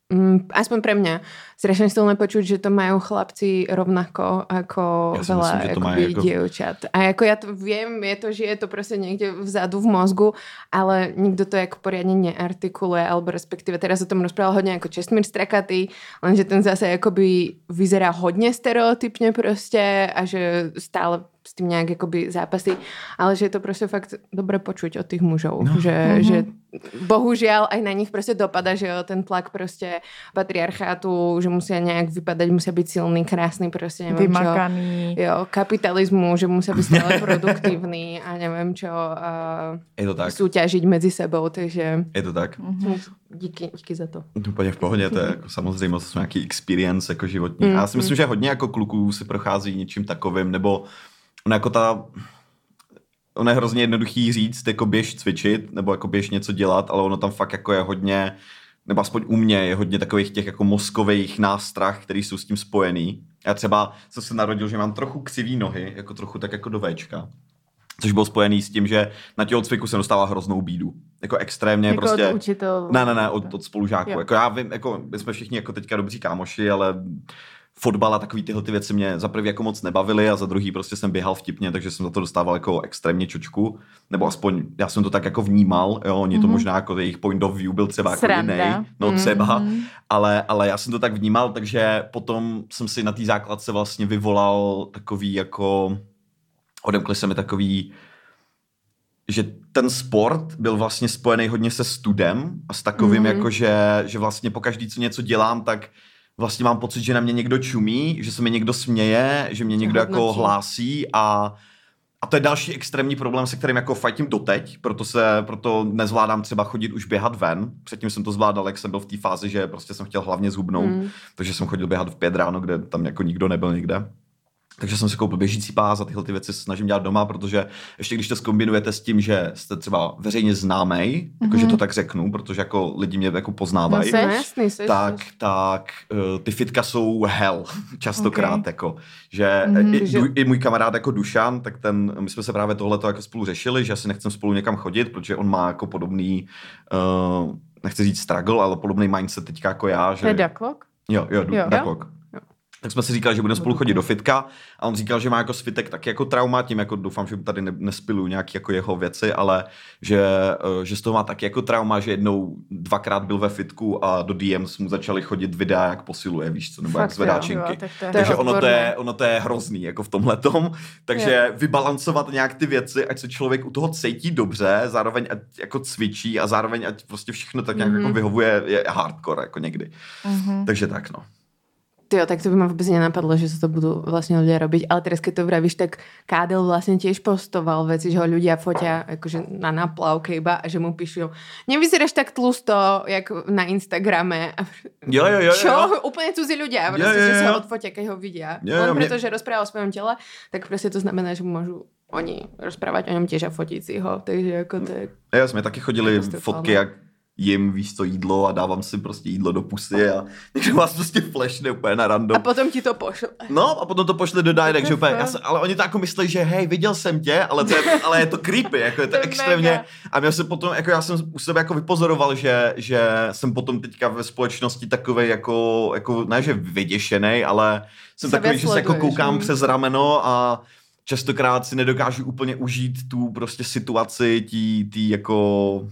Mm, aspoň pre mňa. Strašne silné počuť, že to majú chlapci rovnako ako Ja si veľa myslím, že to akoby, majú ako- dievčat. A ako ja to viem, je to, že je to proste niekde vzadu v mozgu, ale nikto to ako poriadne neartikuluje, alebo respektíve teraz o tom rozprával hodne ako Čestmír Strakatý, lenže ten zase akoby vyzerá hodne stereotypne proste a že stále s tým nejak akoby zápasy, ale že je to proste fakt dobre počuť od tých mužov, no. že, mm-hmm. že bohužiaľ aj na nich proste dopada, že jo, ten tlak proste patriarchátu, že musia nejak vypadať, musia byť silný, krásny, proste neviem Vymakaný. čo. Jo, kapitalizmu, že musia byť stále produktívny a neviem čo. A Je to tak. súťažiť medzi sebou, takže Je to tak. mm-hmm. díky, díky za to. Úplně v pohodě, to je jako samozřejmě to jsou nějaký experience jako životní. Mm, A já si myslím, že hodně jako kluků si prochází něčím takovým, nebo ono jako ta, ono je hrozně jednoduchý říct, jako běž cvičit, nebo jako běž něco dělat, ale ono tam fakt jako je hodně, nebo aspoň u mě je hodně takových těch jako mozkových nástrah, který jsou s tím spojený. Já třeba jsem se narodil, že mám trochu křivý nohy, jako trochu tak jako do Včka. Což bylo spojený s tím, že na tělocviku jsem dostával hroznou bídu. Jako extrémně Jako prostě. od učitel. Ne, ne, ne, od, od spolužáků. Jo. Jako já vím, jako my jsme všichni jako teďka dobří kámoši, ale fotbal a takový tyhle ty věci mě za prvý jako moc nebavily a za druhý prostě jsem běhal vtipně, takže jsem za to dostával jako extrémně čočku. Nebo aspoň já jsem to tak jako vnímal, jo, oni to Mhm. možná jako jejich point of view byl třeba jako Sranda. jiný. No třeba, Mhm. ale, ale já jsem to tak vnímal, takže potom jsem si na té základce vlastně vyvolal takový jako, odemkli se mi takový, že ten sport byl vlastně spojený hodně se studem a s takovým Mhm. jako, že, že vlastně pokaždý, co něco dělám, tak vlastně mám pocit, že na mě někdo čumí, že se mi někdo směje, že mě někdo jako hodnotí. hlásí a, a to je další extrémní problém, se kterým jako fajtím doteď, proto, se, proto nezvládám třeba chodit už běhat ven. Předtím jsem to zvládal, jak jsem byl v té fázi, že prostě jsem chtěl hlavně zhubnout, Mm. takže jsem chodil běhat v pět ráno, kde tam jako nikdo nebyl nikde. Takže jsem si koupil běžící pás a tyhle ty věci se snažím dělat doma, protože ještě když to zkombinujete s tím, že jste třeba veřejně známej, mm-hmm. jakože to tak řeknu, protože jako lidi mě jako poznávají, No No Seš? jasný, seš, tak, seš. tak uh, ty fitka jsou hell častokrát, Okay. jako, že Mhm. i, Že- du, i můj kamarád jako Dušan, tak ten, my jsme se právě tohleto jako spolu řešili, že asi nechcem spolu někam chodit, protože on má jako podobný, uh, nechci říct struggle, ale podobný mindset teďka jako já, že... To je Ducklock? Jo, jo, Jo. Ducklock. Tak jsme si říkali, že budeme spolu chodit do fitka a on říkal, že má jako z fitek taky jako trauma, tím jako doufám, že tady ne, nespiluju nějaký jako jeho věci, ale že, eh, že z toho má taky jako trauma, že jednou dvakrát byl ve fitku a do D Ms mu začali chodit videa, jak posiluje, víš co, nebo jak Fakt zvedá jo, činky. jo, tak to je To je Takže ono to, odporné. je, ono to je hrozný jako v tomhletom. Takže vybalancovat nějak ty věci, ať se člověk u toho cítí dobře, zároveň ať jako cvičí a zároveň ať prostě všechno tak nějak Mhm. jako vyhovuje, je hardcore jako někdy. Mhm. Takže tak no. Tyjo, tak to by ma vôbec nenapadlo, že sa to budú vlastne ľudia robiť. Ale teraz, keď to vravíš, tak Kádel vlastne tiež postoval veci, že ho ľudia fotia akože na naplavke iba a že mu píšu, nevyzeráš tak tlusto, jak na Instagrame. A Jo, jo, jo, čo? jo. Úplne cudzí ľudia, Jo, proste, jo, že jo. sa odfotia, keď ho vidia. Jo, jo, Len mne- preto, že rozpráva o svojom tele, tak proste to znamená, že môžu oni rozprávať o ňom tiež a fotiť si ho. Takže ako to je... Jo, jsme taky chodili Katastrofálne. fotky, jak jim víš co jídlo a dávám si prostě jídlo do pusy a někdo vás prostě flashne úplně na random. A potom ti to pošle. No a potom to pošle do direct, že úplně, fakt. já se, ale oni to jako myslí, že hej, viděl jsem tě, ale, to je, ale je to creepy, jako je to To je extrémně. mega. A já jsem potom, jako já jsem u sebe jako vypozoroval, že, že jsem potom teďka ve společnosti takovej jako, jako ne, že vyděšenej, ale jsem Se takový, že se jako vysleduješ, koukám hm. přes rameno a častokrát si nedokážu úplně užít tu prostě situaci, tí, tí jako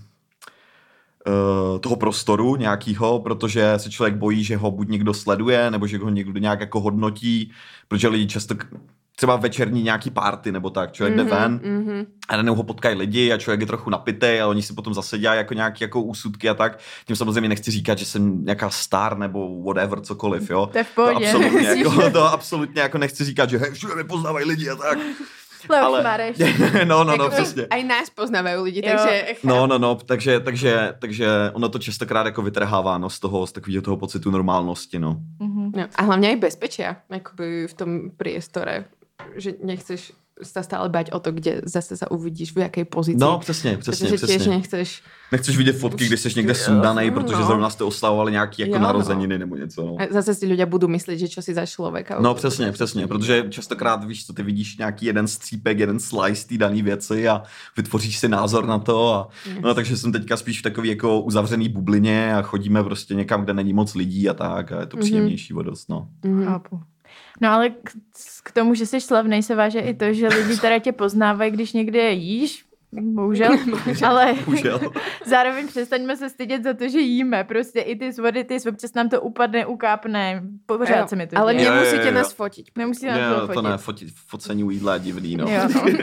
uh, toho prostoru nějakýho, protože se člověk bojí, že ho buď někdo sleduje, nebo že ho někdo nějak jako hodnotí, protože lidi často třeba večerní nějaký party nebo tak, člověk jde ven Mm-hmm. a najednou ho potkají lidi a člověk je trochu napitej a oni si potom zase dělají jako nějaké jako úsudky a tak. Tím samozřejmě nechci říkat, že jsem nějaká star nebo whatever, cokoliv, jo. To je v To pohodě. absolutně, jako, to absolutně jako nechci říkat, že hej, všude mě poznávají lidi a tak. Leo Ale, Šmareš. no, no, no, Jako, přesně. aj nás poznávajú lidi, Jo. takže... No, no, no, takže, takže, takže ono to častokrát jako vytrhává no, z toho, z takového toho pocitu normálnosti, no. Mhm. No, a hlavne aj bezpečia, akoby v tom priestore, že nechceš sa stále bať o to, kde zase sa uvidíš, v jakej pozici. No, přesně, přesně, Protože přesně. tiež nechceš... Nechceš vidět fotky, kde jsi někde sundanej, no. protože zrovna jste oslavovali nějaký jako Jo, narozeniny nebo něco. No. A zase si ľudia budú myslieť, že čo si za človeka. No přesně, přesně, protože častokrát víš, co ty vidíš nějaký jeden střípek, jeden slice té dané věci a vytvoříš si názor na to. A, no takže jsem teďka spíš v takový jako uzavřený bublině a chodíme prostě někam, kde není moc lidí a tak a je to příjemnější o dost, no. Chápu. No ale k, k tomu, že jsi slavnej, se váže i to, že lidi teda tě poznávají, když někde jíš, bohužel, ale Bohužel. zároveň přestaňme se stydět za to, že jíme. Prostě i ty svody, ty občas nám to upadne, ukápne, pořád Jo, se mi to ale děje. nemusíte Jo, jo, jo. nás fotiť. Nemusí nás Jo, to to fotit. ne, fotit, focení u jídla je divný, no. Jo, no.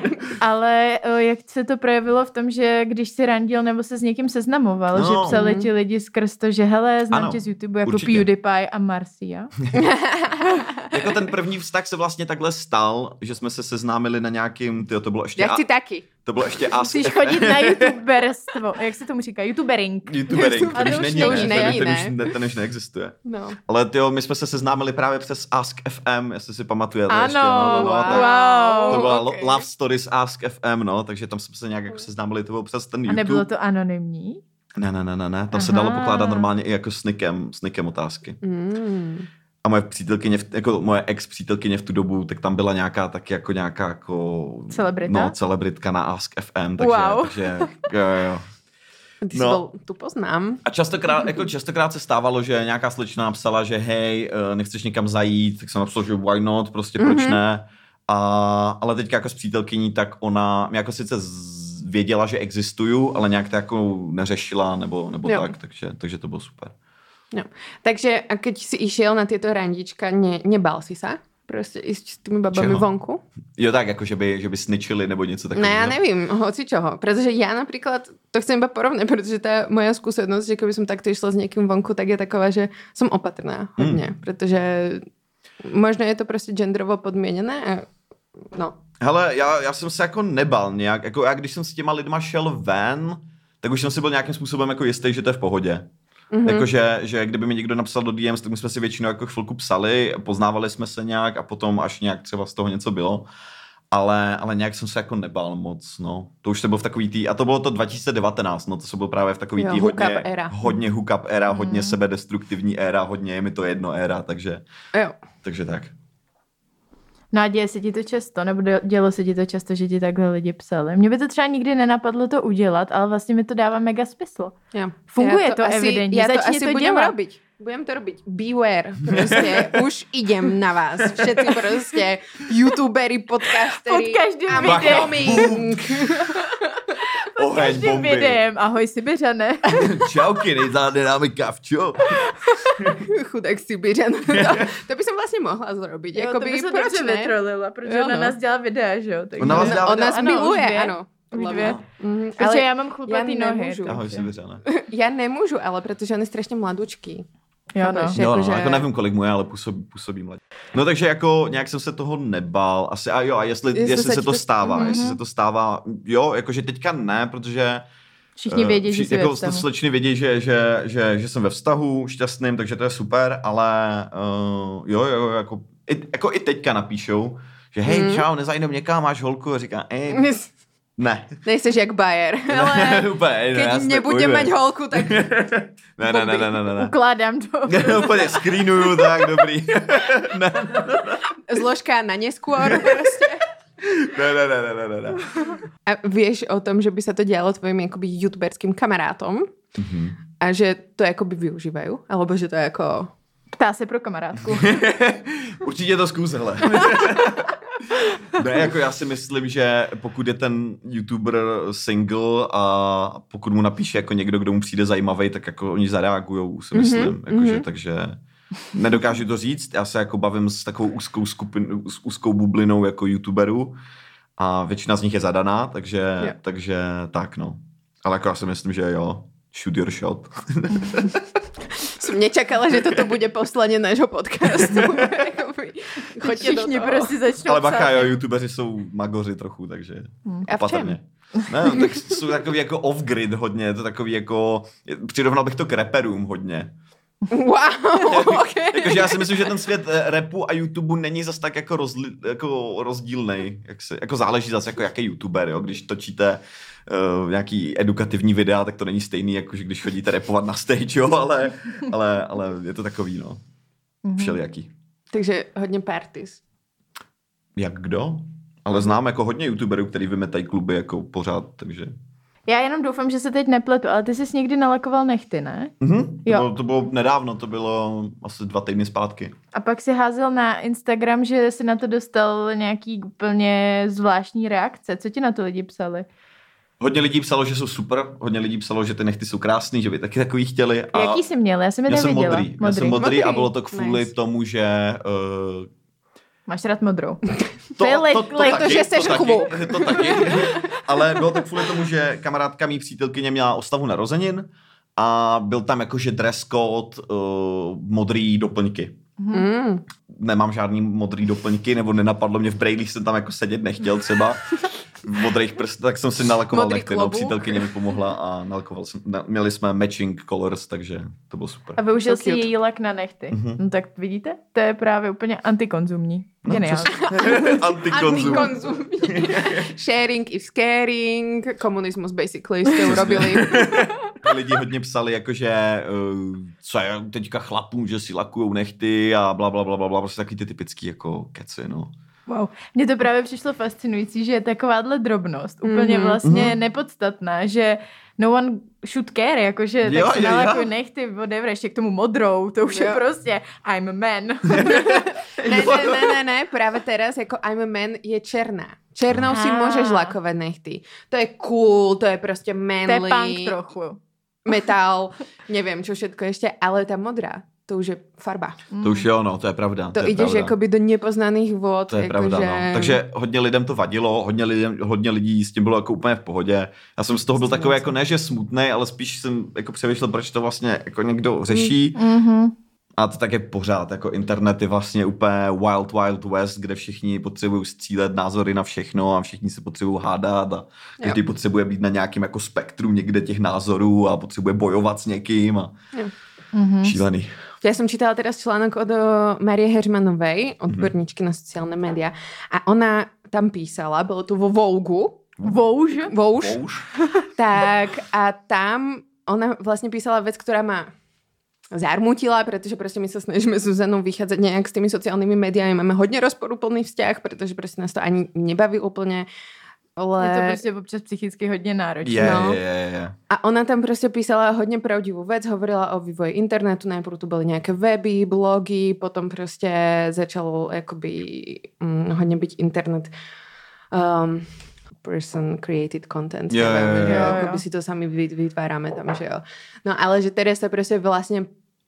Ale o, jak se to projevilo v tom, že když si randil nebo se s někým seznamoval, No. že psali ti lidi skrz to, že hele, znám Ano, tě z YouTube jako určitě. PewDiePie a Marcia. Jako ten první vztah se vlastně takhle stal, že jsme se seznámili na nějakým, tyjo, to bylo ještě... Jak a- ty taky? To bylo ještě Ask Musíš chodit na youtuberstvo. Jak se tomu říká? YouTubering. YouTubering, A ten to už už není, to ne, už ten- není, ten, ne? už, ne, ten už neexistuje. No. Ale tyjo, my jsme se seznámili právě přes Ask F M, jestli si pamatujete Ano, ještě. No, no, no, tak wow. to byla okay. okay. Love Stories Ask F M, no, takže tam jsme se nějak jako seznámili, to bylo přes ten A YouTube. nebylo to anonymní? Ne, ne, ne, ne, ne, tam se Aha. dalo pokládat normálně i jako s nickem, s nickem otázky. Mm. A moje přítelkyně, v- jako moje ex-přítelkyně v tu dobu, tak tam byla nějaká taky jako nějaká jako... Celebrita? No, celebritka na Ask F M, takže, Wow. takže jo, jo. Ty No. no. Bol, tu poznám. A častokrát, jako častokrát se stávalo, že nějaká slečna napsala, že hej, eh, nechceš někam zajít, tak jsem napsal, že why not, prostě proč Mhm. ne. A, ale teďka jako s přítelkyní, tak ona mě jako sice z, věděla, že existuju, ale nějak to jako neřešila, nebo, nebo Jo. tak, takže, takže to bylo super. No. Takže a keď si išiel na tieto randička, ne, nebal si sa? Proste ísť s tými babami Čeho? vonku? Jo tak, jako že by, že by snitchili nebo něco No takového. ja nevím, hoci čoho. Pretože ja napríklad, to chcem iba porovnať, pretože tá moja skúsenosť, že keby som takto išla s niekým vonku, tak je taková, že som opatrná hodně. Mm. Pretože možno je to prostě genderovo podmienené. A no. Hele, já, já jsem se jako nebal nějak, jako já když jsem s těma lidma šel ven, tak už jsem si byl nějakým způsobem jako jistý, že to je v pohodě. Mm-hmm. Jakože, že kdyby mi někdo napsal do D Ms, tak my jsme si většinou jako chvilku psali, poznávali jsme se nějak a potom až nějak třeba z toho něco bylo. Ale, ale nějak jsem se jako nebál moc, no. To už to bylo v takový tý, a to bylo to dva tisíce devatenáct, no, to se bylo právě v takový Jo, tý hookup hodně, era. hodně hookup era, hodně mm. sebedestruktivní éra, hodně je mi to jedno éra, takže, Jo. takže tak. No a děje se ti to často, nebo dělo- dělo se ti to často, že ti takhle lidi psali. Mně by to třeba nikdy nenapadlo to udělat, ale vlastně mi to dává mega smysl. Ja. Funguje ja to asi, evidentně, Ja to začni asi to budem dělat. robiť. Budem to robiť. Beware. Proste už idem na vás. Všetci proste youtuberi, podcastery. Pod každým I'm videem. coming. Oheň, Každým bomby. videem. Ahoj Sibiřane. Čauky, nejzáde dáme kavčo. Chudák Sibiřan. To, to by som vlastne mohla zrobiť. Jo, to Jakoby, by se proč dobře ne? vytrolila, protože Jo, ona no. nás dělá videa, že jo? Takže... Ona vás dělá On nás Ano, už miluje, dvě. ano. Už Podľa dvě. mňa. Mhm, Protože ale já mám chlupatý já nohy. nemůžu. Ahoj, takže- Sibiřane. ja nemôžu, ale pretože on je strašne mladúčký. Jo, no. Chápeš? Jo, no, Jakože- jako nevím, kolik mu je, ale působí, působí mladě. No takže jako nějak jsem se toho nebál. Asi a jo, a jestli, Jestli jestli, se se ti to to- stává, Mhm. jestli se to stává, jo, jakože teďka ne, protože Všichni eh, vědí, že vši- jsi ve jako vztahu. slečny vědí, že, že, že, že jsem ve vztahu šťastným, takže to je super, ale uh, jo, jo, jako i, jako i teďka napíšou, že hej, Mhm. čau, nezajdem někam, máš holku, a říká, ej, ne. Nejseš jak Bayer. Ale Ne, úplně, keď ne, nebudem mať holku, tak ne, ne, ne, ne, ne, ne. Ukládám to. Úplně screenuju, tak dobrý. ne, zložka na neskôr proste. ne, ne, ne, ne, ne, ne. A vieš o tom, že by sa to dialo tvojim akoby youtuberským kamarátom Mhm. a že to akoby využívajú? Alebo že to je ako... Ptá se pro kamarádku. Určitě to zkus, hele. Ne, jako já si myslím, že pokud je ten YouTuber single a pokud mu napíše jako někdo, kdo mu přijde zajímavý, tak jako oni zareagujou, si myslím. Mm-hmm, jakože, mhm. takže nedokážu to říct. Já se jako bavím s takovou úzkou skupin, s úzkou bublinou jako YouTuberů a většina z nich je zadaná, takže, Jo. takže tak no. Ale jako já si myslím, že jo, shoot your shot. Som nečakala, že toto bude poslanie nášho podcastu. Akoby, choďte do Všichni toho. prostě začnou Ale bacha, psát. jo, YouTubeři jsou magoři trochu, takže A v opatrně. Ne, no, tak jsou takový jako off-grid hodně, je to takový jako, přirovnal bych to k rapperům hodně. Wow, okay. Jakože já si myslím, že ten svět rapu a YouTube není zas tak jako, rozli, jako rozdílný. Jak se, jako záleží zase jako jaký YouTuber, jo? Když točíte uh, nějaký edukativní videa, tak to není stejný, jako že když chodíte rapovat na stage, jo? Ale, ale, ale je to takový, no. Všelijaký. Takže hodně parties. Jak kdo? Ale znám jako hodně YouTuberů, který vymetají kluby jako pořád, takže... Já jenom doufám, že se teď nepletu, ale ty jsi někdy nalakoval nechty, ne? Mhm. To, Jo. bylo, to bylo nedávno, to bylo asi dva týdny zpátky. A pak si házel na Instagram, že si na to dostal nějaký úplně zvláštní reakce. Co ti na to lidi psali? Hodně lidí psalo, že jsou super, hodně lidí psalo, že ty nechty jsou krásný, že by taky takový chtěli. A Jaký jsi měl? Já jsem je já jsem neviděla. modrý. Já jsem modrý, Modrý. a bylo to kvůli Nice. tomu, že... Uh, Máš rád modrou. to, je le- to, to, le- taky, to, že jsi to, taky, kluk. to taky. Ale bylo to kvůli tomu, že kamarádka mý přítelkyně měla oslavu narozenin a byl tam jakože dress code, uh, modrý doplňky. Mm. Nemám žádný modrý doplňky, nebo nenapadlo mě v brejlích, jsem tam jako sedět nechtěl třeba v modrých prstech, tak jsem si nalakoval Modrý nechty, no, klobouk. přítelkyně mi pomohla a nalakoval jsem, na, měli jsme matching colors, takže to bylo super. A využil So si cute. její lak na nechty. Mhm. No tak vidíte? To je právě úplně antikonzumní. No, Geniální. Antikonzum. Antikonzumní. Sharing is caring. Komunismus basically jste urobili. Lidi hodně psali, jakože uh, co je teďka chlapům, že si lakujou nechty a bla, bla, bla, bla, bla, prostě taky ty typický jako keci, no. Wow. Mně to právě přišlo fascinující, že je takováhle drobnost úplně Mhm. vlastně Mhm. nepodstatná, že no one should care, jakože Jo, tak si jo, nalakuj jo. nechty, whatever, ještě k tomu modrou, to už Jo. je prostě I'm a man. Ne, ne, ne, ne, ne, práve teraz jako I'm a man je černá. Černou si Á. môžeš lakovať nechty. To je cool, to je proste To je manly. punk trochu. Metal, neviem čo všetko ešte, ale tá modrá, to už je farba. To už jo, no, to je pravda. To, to je ideš pravda. jakoby do nepoznaných vod. To je jako pravda, že... no. Takže hodně lidem to vadilo, hodně, lidem, hodně lidí s tím bylo jako úplně v pohodě. Já jsem z toho byl takový jako ne, že smutný, ale spíš jsem jako přemýšlel, proč to vlastně jako někdo řeší. Mm-hmm. A to tak je pořád, jako internet je vlastně úplně wild, wild west, kde všichni potřebují střílet názory na všechno a všichni se potřebují hádat a každý Jo. potřebuje být na nějakém jako spektru někde těch názorů a potřebuje bojovat s někým a Jo. Mm-hmm. šílený. Ja som čítala teraz článok od o, Marie Heřmanovej, odborníčky na sociálne médiá, a ona tam písala, bolo to vo Vogue, Vouž. Vogue, Použ. tak a tam ona vlastne písala vec, ktorá ma zarmutila, pretože proste my sa snažíme s Zuzanou vychádzať nejak s tými sociálnymi médiami. Máme hodne rozporúplný vzťah, pretože proste nás to ani nebaví úplne. Ale... Je to prostě občas psychicky hodně náročné. Je, No. je, je, je. A ona tam proste písala hodne pravdivú vec, hovorila o vývoji internetu, najprv tu boli nejaké weby, blogy, potom proste začal akoby mm, hodne byť internet um, person created content. Jo, jo, jo, jo. Akoby si to sami vy- vytvárame tam, že jo. No ale že teraz sa proste vlastne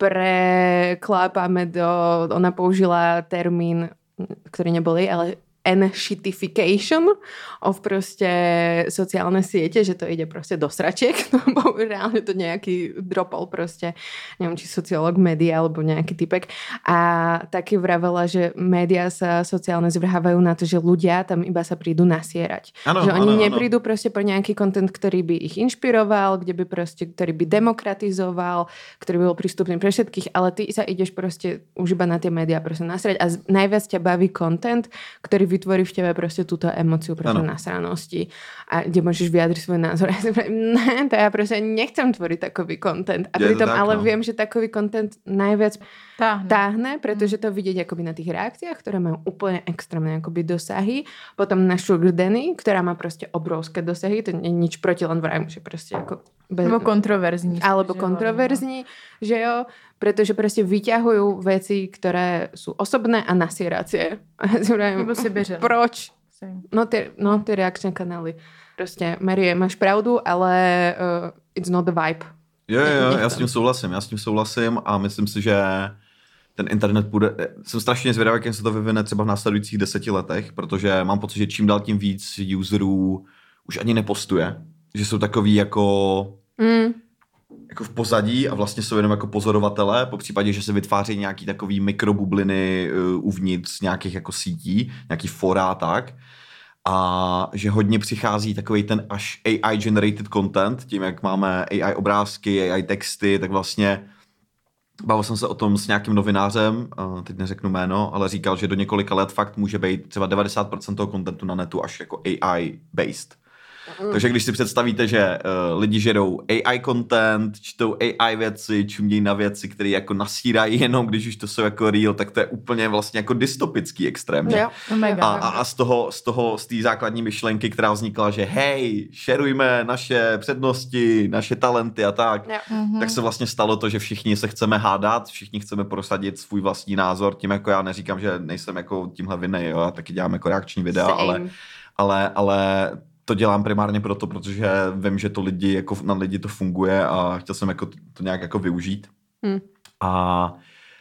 preklápame do, ona použila termín, ktorý neboli, ale n-shitification of proste sociálne siete, že to ide proste do sračiek, no bo reálne to nejaký dropol proste, neviem, či sociológ média alebo nejaký typek a taky vravela, že médiá sa sociálne zvrhávajú na to, že ľudia tam iba sa prídu nasierať. Ano, že oni ano, ano. neprídu proste po nejaký content, ktorý by ich inšpiroval, kde by proste, ktorý by demokratizoval, ktorý by bol prístupný pre všetkých, ale ty sa ideš proste už iba na tie médiá proste nasrať a z- najviac ťa baví content, ktorý vytvorí v tebe proste túto emóciu proste Ano. nasranosti a kde môžeš vyjadriť svoj názor. Ja si poviem, ne, to ja proste nechcem tvoriť takový content. A Je to pritom tak, ale no. viem, že takový content najviac Táhne. táhne, pretože to vidieť akoby na tých reakciách, ktoré majú úplne extrémne akoby dosahy. Potom na Sugar Danny, ktorá má proste obrovské dosahy. To nie je nič proti, len vrajím, že proste ako... Bez... Nebo kontroverzní. Alebo že jo, kontroverzní, že jo, pretože proste vyťahujú veci, ktoré sú osobné a nasieracie. A ja si vrajím, Nebo si bežen. proč? Same. No tie, no, tie reakčné kanály. Proste, Marie, máš pravdu, ale uh, it's not the vibe. Jo, jo, jo, já Nechcem. s tím souhlasím, já s tím souhlasím a myslím si, že ten internet bude, jsem strašně zvědavý, jak se to vyvine třeba v následujících deseti letech, protože mám pocit, že čím dál tím víc userů už ani nepostuje, že jsou takový jako, Mm. jako v pozadí a vlastně jsou jenom jako pozorovatelé, po případě, že se vytváří nějaký takový mikrobubliny uh, uvnitř nějakých jako sítí, nějaký fora a tak. A že hodně přichází takový ten až A I generated content, tím jak máme A I obrázky, A I texty, tak vlastně bavil jsem se o tom s nějakým novinářem, teď neřeknu jméno, ale říkal, že do několika let fakt může být třeba devadesát procent toho kontentu na netu až jako A I-based. Mm. Takže když si představíte, že uh, lidi žerou A I content, čtou A I věci, čumějí na věci, které jako nasírají jenom, když už to jsou jako real, tak to je úplně vlastně jako dystopický extrémně. Jo. Oh a, a, a z toho, z toho, z té základní myšlenky, která vznikla, že hej, šerujme naše přednosti, naše talenty a tak, Jo. tak se vlastně stalo to, že všichni se chceme hádat, všichni chceme prosadit svůj vlastní názor, tím jako já neříkám, že nejsem jako tímhle vinnej, jo, já taky dělám jako reakční videa, ale, ale, ale to dělám primárně proto, protože vím, že to lidi, jako na lidi to funguje a chtěl jsem jako to, to nějak jako využít. Hmm. A,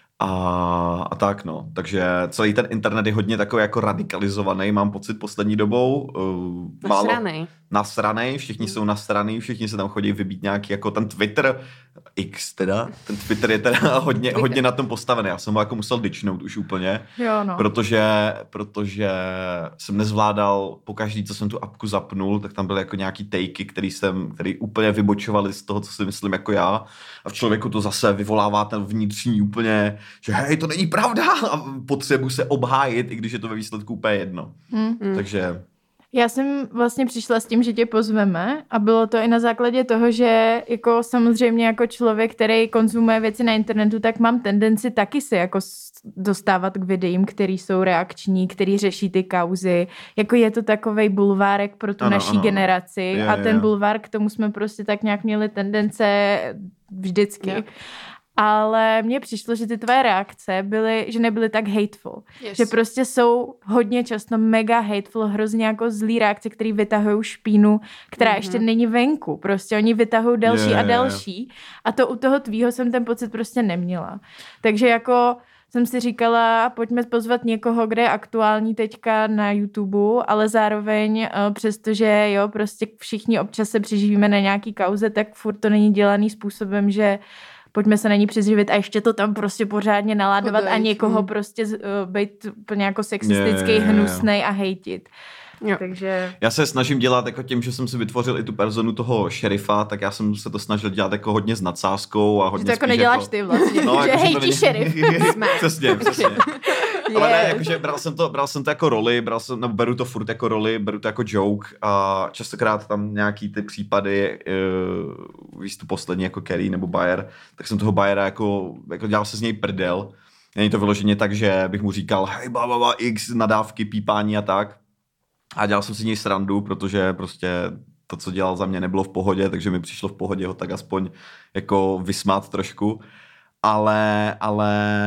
a, a tak no. Takže celý ten internet je hodně takový jako radikalizovaný, mám pocit poslední dobou. Uh, nasranej. Nasranej, všichni hmm. jsou nasraný, všichni se tam chodí vybít nějaký jako ten Twitter, X teda, ten Twitter je teda hodně, hodně na tom postavený. Já jsem ho jako musel ditchnout už úplně, jo, no. protože, protože jsem nezvládal, pokaždý, co jsem tu apku zapnul, tak tam byly jako nějaký takey, který jsem, který úplně vybočovali z toho, co si myslím jako já. A v člověku to zase vyvolává ten vnitřní úplně, že hej, to není pravda a potřebuji se obhájit, i když je to ve výsledku úplně jedno. Hmm. Takže... Já jsem vlastně přišla s tím, že tě pozveme a bylo to i na základě toho, že jako samozřejmě jako člověk, který konzumuje věci na internetu, tak mám tendenci taky se jako dostávat k videím, který jsou reakční, který řeší ty kauzy. Jako je to takovej bulvárek pro tu ano, naší ano. generaci je, a ten je. bulvár, k tomu jsme prostě tak nějak měli tendence vždycky. Je. Ale mně přišlo, že ty tvoje reakce byly, že nebyly tak hateful. Yes. Že prostě jsou hodně často mega hateful, hrozně jako zlý reakce, které vytahují špínu, která mm-hmm. ještě není venku. Prostě oni vytahují další yeah. a další. A to u toho tvýho jsem ten pocit prostě neměla. Takže jako jsem si říkala, pojďme pozvat někoho, kde je aktuální teďka na YouTube, ale zároveň, přestože jo, prostě všichni občas se přiživíme na nějaký kauze, tak furt to není dělaný způsobem, že pojďme se na ní přiživit a ještě to tam prostě pořádně naládovat Podajit. a někoho hmm. prostě uh, být úplně jako sexistický, yeah, yeah, yeah. hnusnej a hejtit. Jo. Takže... Já se snažím dělat jako tím, že jsem si vytvořil i tu personu toho šerifa, tak já jsem se to snažil dělat jako hodně s nadsázkou a hodně že to jako neděláš jako... ty vlastně, no, že jako, hejtí není... šerif. Přesně, přesně. Yes. Ale ne, jakože bral jsem to, bral jsem to jako roli, bral jsem, nebo beru to furt jako roli, beru to jako joke a častokrát tam nějaký ty případy, uh, víš tu poslední jako Kerry nebo Bayer, tak jsem toho Bayera jako, jako dělal se z něj prdel. Není to vyloženě tak, že bych mu říkal hej bababa x nadávky, pípání a tak. A dělal jsem si něj srandu, protože prostě to, co dělal za mě, nebylo v pohodě, takže mi přišlo v pohodě ho tak aspoň jako vysmát trošku. Ale, ale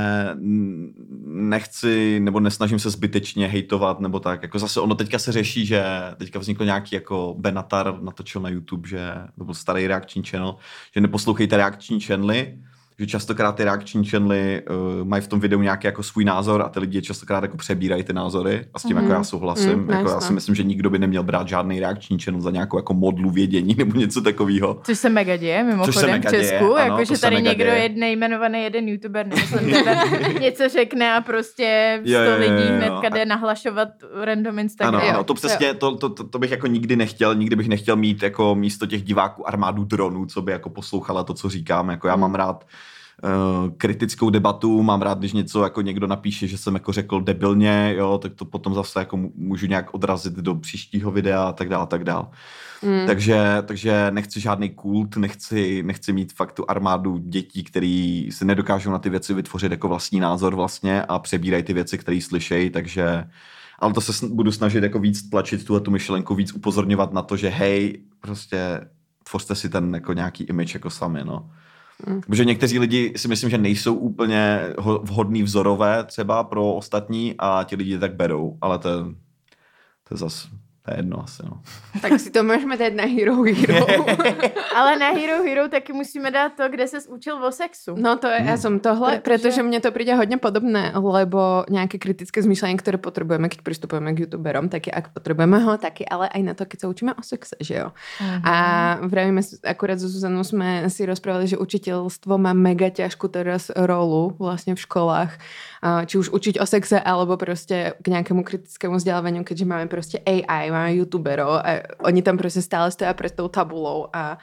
nechci, nebo nesnažím se zbytečně hejtovat, nebo tak. Jako zase ono teďka se řeší, že teďka vznikl nějaký jako Benatar, natočil na YouTube, že to byl starý reakční channel, že neposlouchejte reakční channely, že častokrát ty reakční channely uh, mají v tom videu nějaký jako svůj názor a ty lidi častokrát jako přebírají ty názory a s tím mm-hmm. jako já souhlasím. Mm, jako já si myslím, že nikdo by neměl brát žádný reakční channel za nějakou jako modlu vědění nebo něco takového. Což se mega děje, mimochodem v Česku, jakože tady někdo děje. je nejmenovaný jeden youtuber, nemyslím tebe, něco řekne a prostě sto jo, jo, jo, lidí hnedka jde nahlašovat random Instagram. Ano, ano, to přesně, to, to, to, to bych jako nikdy nechtěl, nikdy bych nechtěl mít jako místo těch diváků armádu dronů, co by jako poslouchala to, co říkám, jako já mm. mám rád Uh, kritickou debatu, mám rád, když něco jako někdo napíše, že jsem jako řekl debilně, jo, tak to potom zase jako můžu nějak odrazit do příštího videa a tak dál a tak dál. Mm. Takže, takže nechci žádný kult, nechci, nechci mít fakt tu armádu dětí, který si nedokážou na ty věci vytvořit jako vlastní názor vlastně a přebírají ty věci, které slyšejí, takže ale to se budu snažit jako víc tlačit tu myšlenku, víc upozorňovat na to, že hej, prostě tvořte si ten jako nějaký image jako sami, no. Mm. Protože někteří lidi si myslím, že nejsou úplně vhodný vzorové třeba pro ostatní a ti lidi tak berou, ale to, to je zase to je jedno asi, no. Tak si to můžeme dát na Hero Hero. Ale na Hero Hero taky musíme dát to, kde ses učil o sexu. No to je, hmm. ja som tohle, pretože mne to príde hodne podobné, lebo nejaké kritické zmýšľanie, ktoré potrebujeme, keď pristupujeme k youtuberom, taky ak potrebujeme ho, taky ale aj na to, keď sa učíme o sexe, že jo. Uh-huh. A vravíme, akurát so Zuzanou sme si rozprávali, že učiteľstvo má mega ťažkú teraz rolu vlastne v školách, či už učiť o sexe, alebo proste k nejakému kritickému vzdelávaniu, keďže máme proste á í, máme youtuberov a oni tam proste stále stoja pred tou tabulou a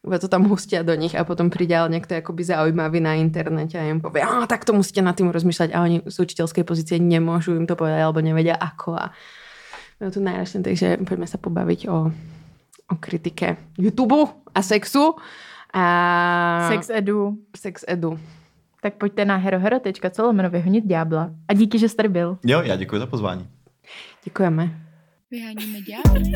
Iba to tam hustia do nich a potom príde ale niekto akoby zaujímavý na internete a im povie, a tak to musíte nad tým rozmýšľať a oni z učiteľskej pozície nemôžu im to povedať alebo nevedia ako a je to náročné, takže poďme sa pobaviť o, o kritike YouTube a sexu a... Sex edu. Sex edu. Tak pojďte na herohero tečka co lomeno vyhonit ďábla. A díky, že jsi tady byl. Jo, já děkuji za pozvání. Děkujeme. Vyháníme ďábly.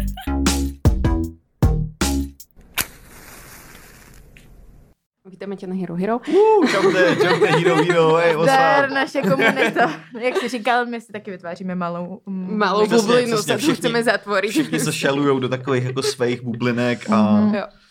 Vítáme tě na Hero Hero. Uh, čaute, čaute, Hero Hero, hej, Zdar, naše komunita. Jak jsi říkal, my si taky vytváříme malou... Um, Malou Přesně, bublinu přesně, se tu všichni- chceme zatvorit. Všichni se šelujou do takových jako svých bublinek a Mhm. Jo.